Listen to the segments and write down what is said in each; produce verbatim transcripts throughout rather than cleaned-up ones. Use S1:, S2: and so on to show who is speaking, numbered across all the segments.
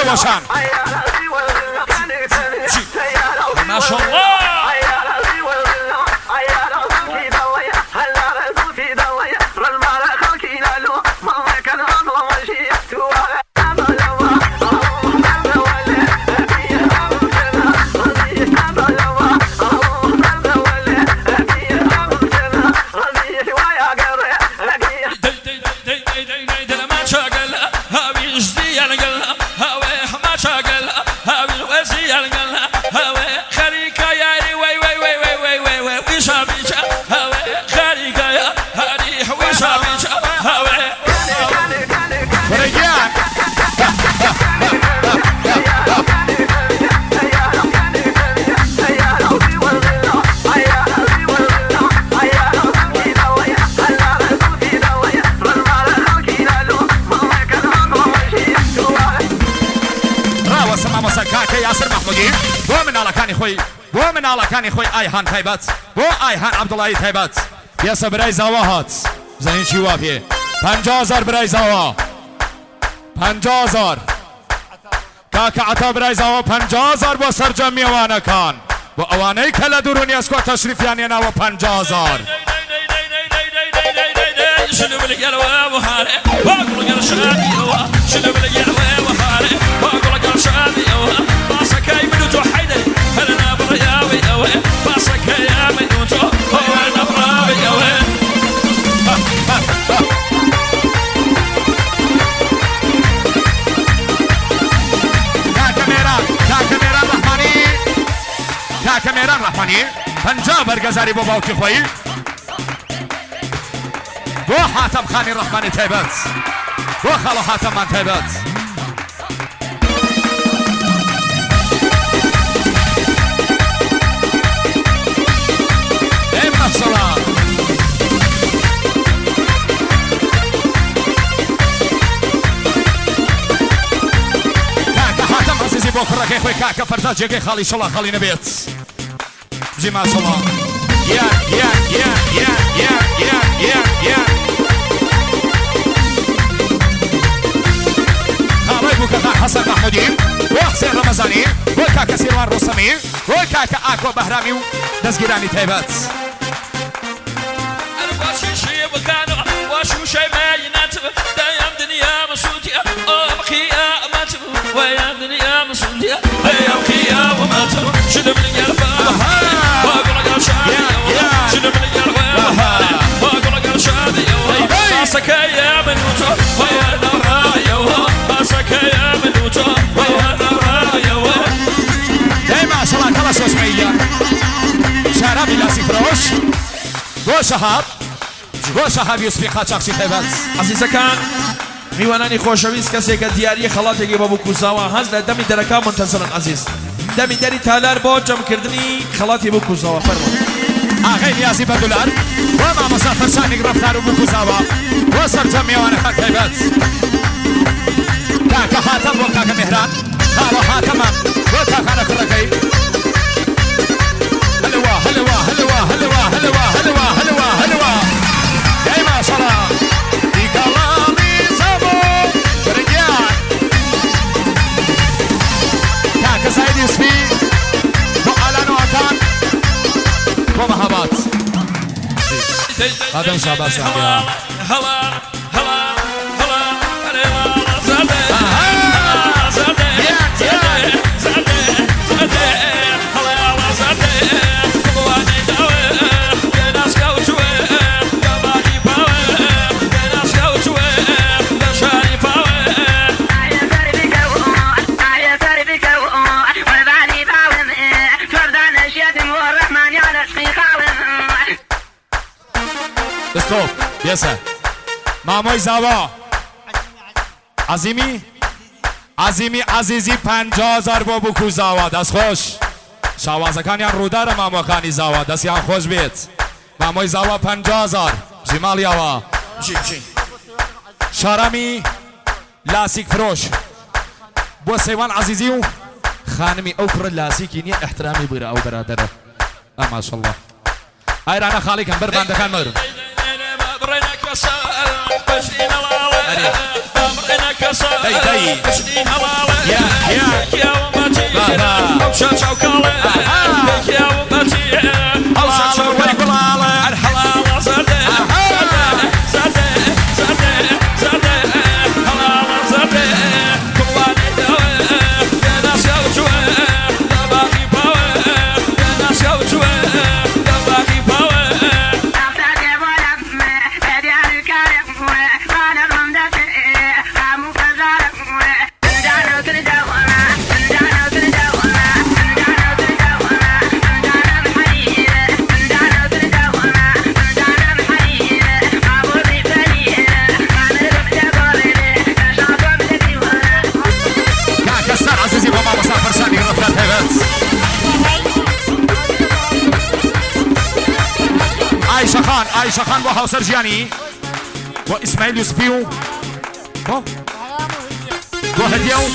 S1: باشن
S2: ماشاءالله
S1: بۆ مناڵەکانی خۆی بۆ مناڵەکانی خۆی ئایهان تایبەت بۆ ئایهان عەبدوڵایی تایبەت یاسە برای زاوا هات بزانین چی وا پێ پەنجا هەزار برای زاوا پەنجا هەزار کاکە عەتا برای زاوا پەنجا هەزار بۆ سەرجەم میێوانەکان بۆ ئەوانەی کە لە دوور و نیاسکۆ تەشریفیان هێناوە پەنجا هەزار کامێران ڕەحمانی پەنجا بەرگەزاری بۆ باوکی خۆی بۆ حاتەم خانی ڕەحمانی تایبەت بۆ خاڵە حاتەممان تایبەت ئەی مەفسەڵە کاکە حاتەم عەزیزی بۆ کوڕەکەی خۆی کاکە فەرزاد جێگەی خاڵی شەڵا خاڵی نەبێت بجي ما شاء الله يا يا يا يا يا يا يا يا خالي بوكا حسن محمودي وحسين رمضاني وكاكا سيروان رسمي وكاكا اكو بهرامي دزگيراني تايبات
S2: الواشي شي بكانو واشو شي باينات دايم دنيا مسوديا ابقي امات ويا دنيا مسوديا هيا ابقي ومات شد من قلبه يا منوتو ويا نرايا باسك يا منوتو ويا نرايا
S1: اي ما شاء الله خلاص اسمعي شرابي لا سفروش بو شهاب بو شهاب يوسفي قاچاقشي تایبەت
S2: عزیزەکان میوانانی خۆشەویست کەسێک کە دیاری خەڵاتێکی بە بووکوزاوە هەز لە دەمی دەرەکە منتەزرن عزیز دەمی دەری تالار بۆ جەمکردنی خەڵاتی بووکوزاوە فەرموو
S1: ئاغای نیازی بە دولار بۆ مامەسا فەرشانی ڕەفتار و بووکوزاوە بۆ سەرجەم میوانەکە تایبەت کاکە حاتەم بۆ کاکە مهران خاڵە حاتەمە بۆ کاخانە کوڕەکەی هەلوا هەلوا هەلوا هەلوا هەلوا هەلوا هەلوا هەلوا دای ماشەڵڵا دیکەڵامی زەبۆ فرنگیان کاکە سایدی سپی بۆ ئالانەوەکان بۆ مەهابات هذا ان شاء الله هلا هلا هلا استوب يسا ماموی زاوا عظیمی عظیمی عزیزی پنجاه هزار بۆ بووکو زاوا دەست خۆش شاوازەکانیان ڕوودارە مامۆکانی زاوا دەستیان خۆش بێت مامۆی زاوا پەنجاه هزار بژی ماڵیاوە شارامی لاسیک فرۆش بۆ سەیوان عزیزی و خانمی ئەو کوڕە لاسیکی نییە احترامی بگرە ئەو بەرادەرە ئە ماشەڵڵا ئایرانە خاڵیکەم بەر باندەکان مەرم وابێ
S2: بامڕێنە کەسە
S1: دەی دەی
S2: کشتی هەواڵە
S1: یا یا
S2: کیاومەتی
S1: بابا
S2: ئەو شەو چاوکاڵە کیاومەتی ئەو شەو چاوکاڵە
S1: گوڵاڵە
S2: الحلاوە زەردە زەردە زەردە زەردە حلاوە زەردە کوڵانی دەوە دەناسیاو چوە دەباقی پاوە دەناسیاو چوە دەباقی پاوە
S1: عایشە خان عایشە خان بۆ هاوسەر ژیانی بۆ ئیسماعیل یوسفی و بۆ بۆ هەدیە و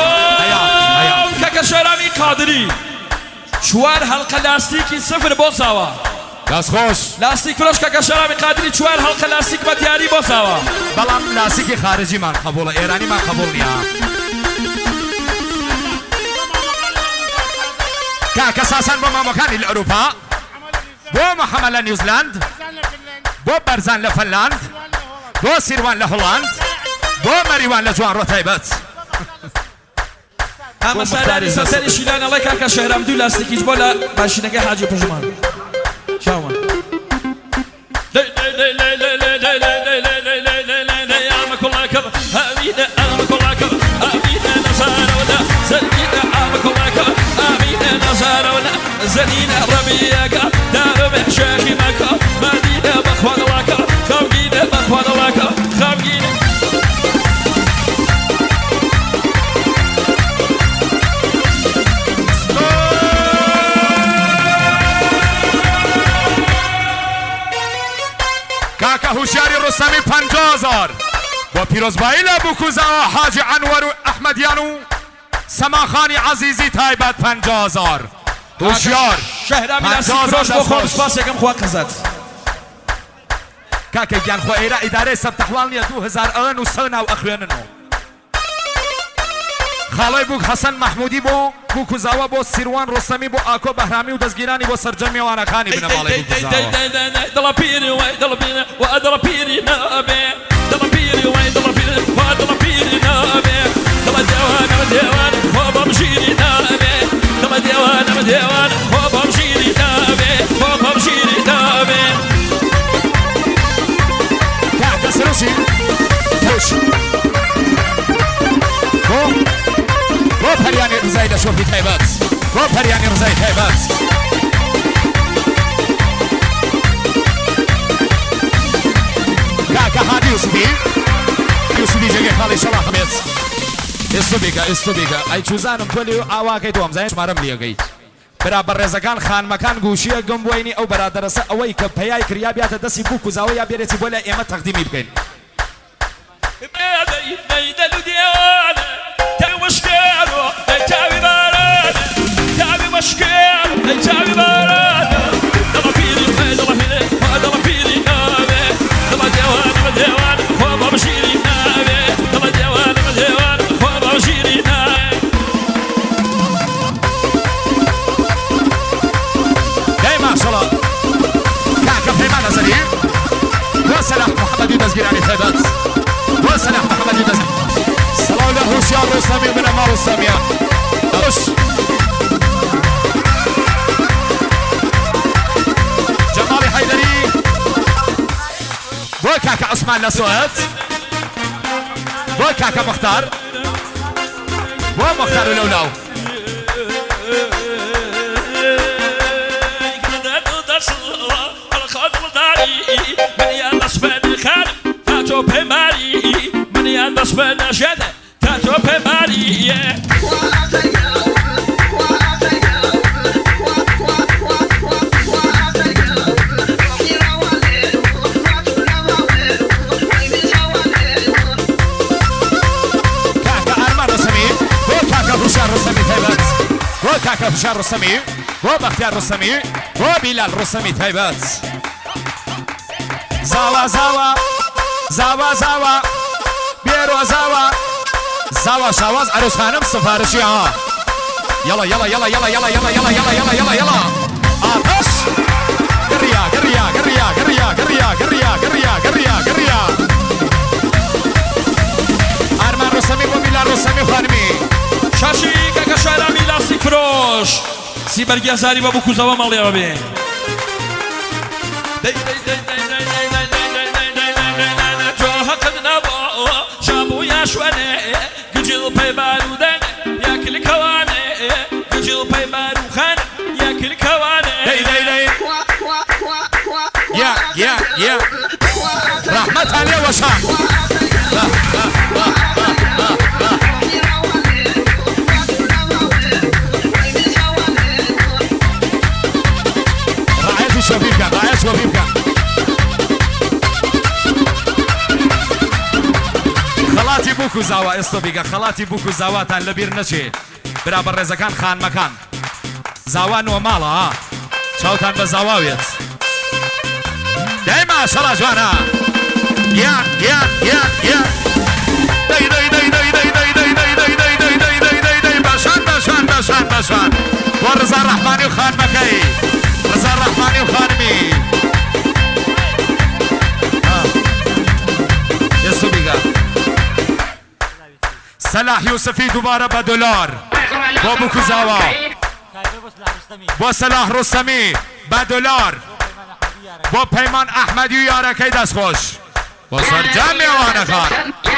S2: کەکە شەرامی قادری چوار هەڵقە لاستیکی سفر بۆ ساوە
S1: دەست خۆش
S2: لاستیک فرۆش کەکە شەرامی قادری چوار هەڵقە لاستیک بە دیاری بۆ ساوە
S1: بەڵام لاستیکی خارجیمان قبوڵە ئێرانیمان قبوڵ نییە کاکە ساسان بۆ مامۆکانی لە ئەوروپا بۆ محەمەد لە نیوزیلاند بۆ بەرزان لە فەنلاند بۆ سیروان لە هۆڵاند بۆ مەریوان لە جوان ڕۆ تایبەت
S2: ئەمە سەرانی سەسەری شیلانەڵی کاکە شەهرام دوو لاستیکیش بۆ لە ماشینەکەی حاجی پژمان چاومە زنينة ربيعك دارم شيخي مكة مدينة بخوان لك خمجينة بخوان لك خمجينة
S1: كاكا هوشياري رسامي پنجازار و پیروزبایی لبوکوزا حاج انور احمدیانو سماخانی عزیزی تایبت پنجازار هوشیار
S2: شهرامی لاسی فروش بۆ خۆم سپاس یەکەم خوا قەزات
S1: کاکە گیان خۆ ئێرە ئیدارەی سەبتەحواڵ نییە دوو هەزار ئەوەن و سە ناو ئەخوێننەوە خاڵۆی بووک حەسەن مەحموودی بۆ بووکوزاوە بۆ سیروان ڕۆستەمی بۆ ئاکۆ بەهرامی و دەستگیرانی بۆ سەرجەمیێوانەکانی بنەماڵی بووکوزاوە
S2: دڵە پیری وای دڵە پیری و دڵە پیری نابێ دڵە پیری وای دڵە پیری و دڵە پیری نابێ دڵە دێوانە دێوانە خۆ بەم ژیری نابێ دڵە دێوانە دێوانە خۆ بەم ژیری نابێ خۆ بەم ژیری نابێ
S1: کاکە سروشی توش بۆ بۆ پەریانی ڕزای لە شۆفی تایبەت بۆ پەریانی ڕزای تایبەت کاکە هادی یوسفی یوسفی جێگەی خاڵی شەڵاق بێت ئێستۆ بیکە ئێستۆ بیکە ئەی چوزانم تۆ لێ ئاواکەی تۆ ئەمزانین شمارەم لێگەیت برابر ڕێزەکان خانمەکان گوشیە گەم بۆینی ئەو بەرادەرەسە ئەوەی کە پەیای کریا بێتە دەستی بووکوزاوە یا بێرێتی بۆ لای ئێمە تەقدیمی بکەین سلاح محمد يدزجيراني ثابت وسلاح محمد يدزجيراني صلاة الله هوشيار رسامي من أمار السامية دوش جمالي حيدري بوكاكا عثمان لسوات بوكاكا مختار بو مختار لولاو
S2: من يالناس بن خالد تاتو بماري من يالناس بن جد تاتو بماري
S1: كاكا أرمان رسمي هو كاكا هوشار رسمي تايبات هو كاكا هوشار رسمي هو بختيار رسمي هو بلال رسمي تايبات زاوا زاوا زاوا زاوا زاوا شاواز عروس خانم سفارشی ها يلا يلا يلا يلا يلا يلا يلا يلا يلا يلا يلا آتش قريا قريا قريا قريا قريا قريا قريا قريا قريا ارمان رسمی و میلاد رسمی خانمی
S2: شاشی که شعر میلاد سیفروش سیبرگی ازاری با بکوزا و مالی آبی دی دی دی دی دی دی دی دی دی تو حق نبا شابو یا شونه گجیل پی بارودن یا کل کوانه گجیل پی باروخان یا کل کوانه
S1: دی دی دی یا یا یا رحمت علی و شان رعایت شوفیف کن رعایت شوفیف کن خلاتی بوکو زاوا استو بیگا خلاتی بوکو زاوا تان لبیر نچی برابر رزکان خان مکان زاوا نو مالا ها چاوتان به زاواویت دایما شلا جوانا یا یا یا یا دی دی دی دی دی دی دی دی دی دی دی دی دی دی باشان باشان باشان باشان و رضا رحمانی و خان مکی رضا رحمانی و خانمی یسو بیگا صلاح یوسفی دوباره به دلار با بوکو زاوا با صلاح رستمی به دلار با پیمان احمدی و یارکی دست خوش با سرجم میوانه خان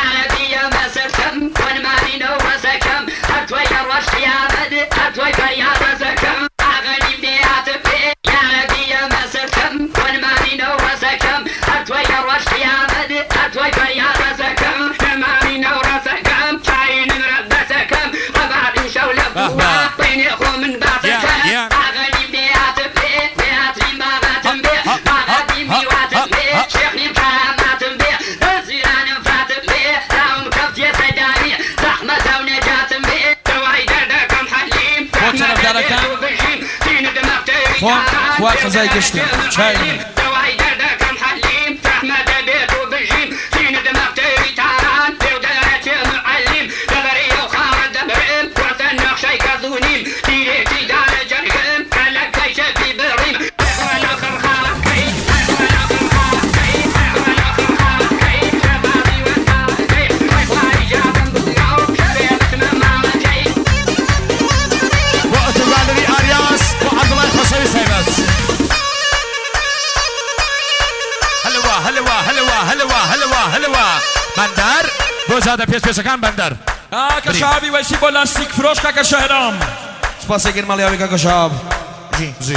S2: خواه خواه خزای گشتیم چای
S1: بندر دو زاده پیش پیشکان بندر
S2: کاکا شعبی ویسی با لاستیک فروش کاکا شهرام سپاسی گرمالی آبی کاکا شعب جی جی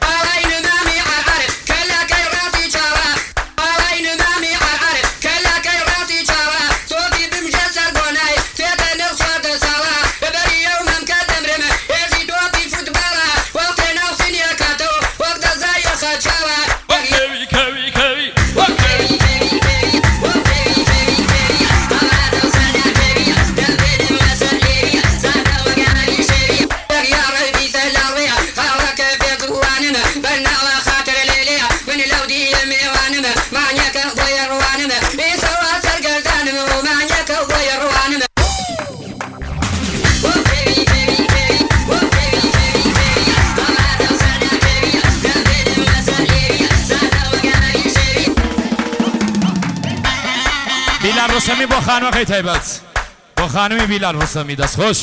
S1: بیلال رستمی با خانم خیلی تایبت با خانمی بیلال رستمی دست خوش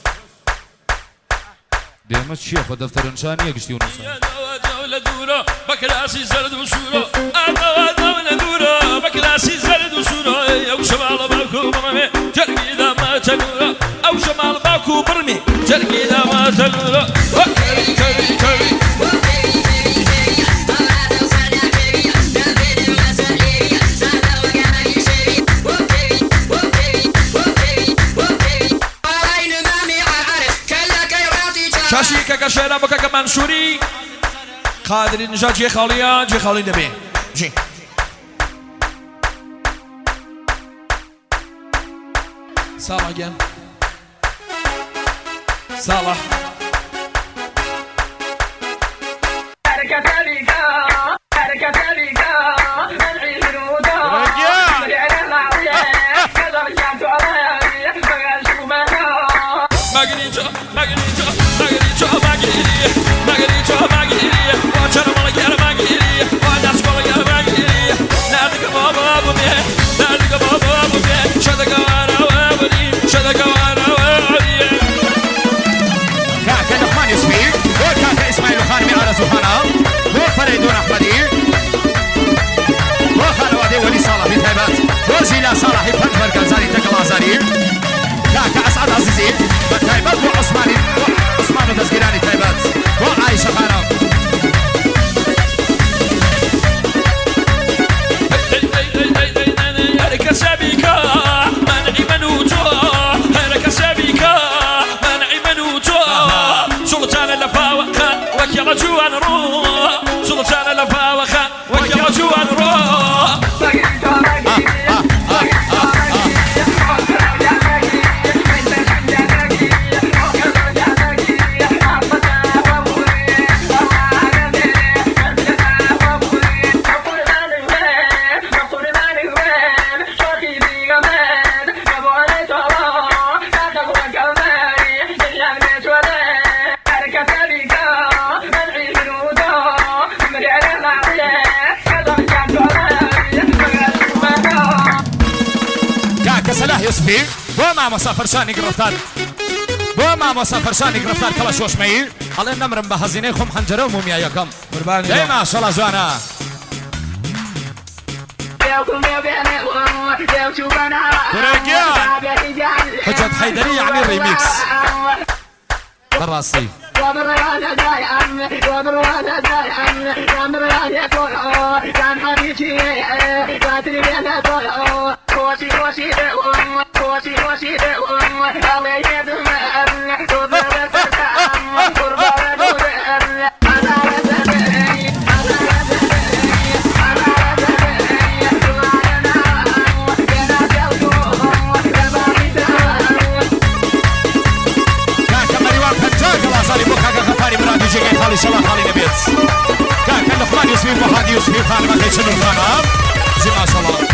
S1: دیمه چیه خود دفتر انشانی یکشتی اون
S2: دولة دورة بكراسي زرد وسورة أنا دولة دورة بكراسي زرد وسورة أو شمال باكو برمي جرقي دا ما تنورة أو شمال باكو برمي جرقي دا ما تنورة كري كري كري شاشی که شهرام و که منصوری قادری نجات جی خالیا جی خالی نبی جی صالح again صالح
S1: يوسفي بو مامۆستا فەرشانی گرفتار بو مامۆستا فەرشانی گرفتار کەڵە شۆشمەیی ئەڵێ نەمرم بە هەزینەی خۆم حەنجەرە و مومیایەکەم دەی ماشەڵە جوانە حجة حيدري يعني الريميكس بالراسي خالي شلا خالي نبيت كان كان لقمان يوسفي وهادي يوسفي خان ما كيشنو الخانة زي ما شاء الله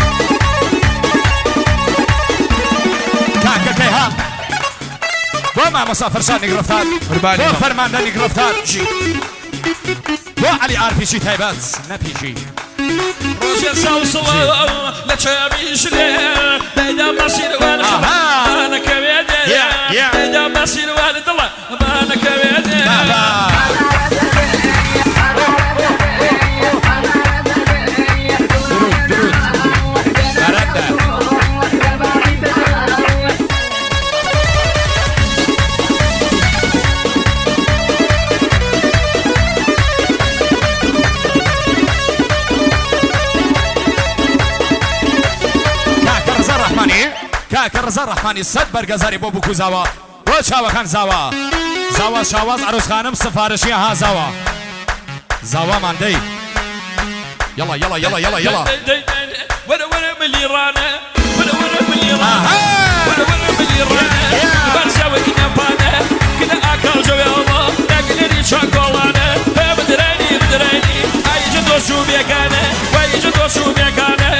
S1: كان كان كيهان وما مسافر شان نقرفتان و فرمان داني قرفتان و علي عارفي شي تايبات نبيجي
S2: روجر سوصل لتشابيش ليه دايدا مصير وانا انا كبير دايدا مصير والد الله انا كبير
S1: كاكر رزا رحماني صد برگزاری بو بوكو زاوا و شاوا خان زاوا زاوا شاواز عروس خانم سفارشی ها زاوا زاوا ماندي يلا يلا يلا يلا يلا
S2: ولا ولا ملي رانا ولا ولا ملي رانا ولا ولا ملي رانا برزاوي كنا بانا كنا اكل جو يلا لكن ري شوكولانا بدراني بدراني اي جدو شو بيكانا واي جدو شو بيكانا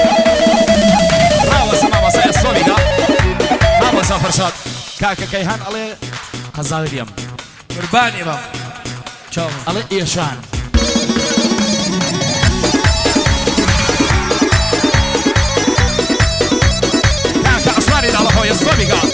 S1: مسافر شاد كاكا كيهان علي هزاريم
S2: قرباني بابا
S1: تشاو علي ايشان كاكا عصماني على هو يصوبي قال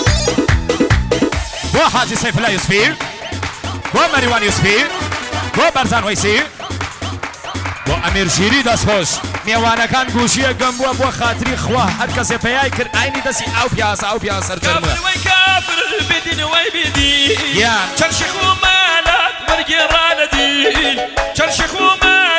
S1: بو حاجي سيف الله يوسفي بو مريوان يوسفي بو برزان ويسي بو امير جيري داس خوش میوانه کان گوشیه گمبو بو خاطری خواه هر کسی پیای کرد عینی دسی او پیاس او پیاس سر جرمه
S2: کافر وی کافر بدین وی بدین چرشخ و مالات ورگران دین چرشخ و مالات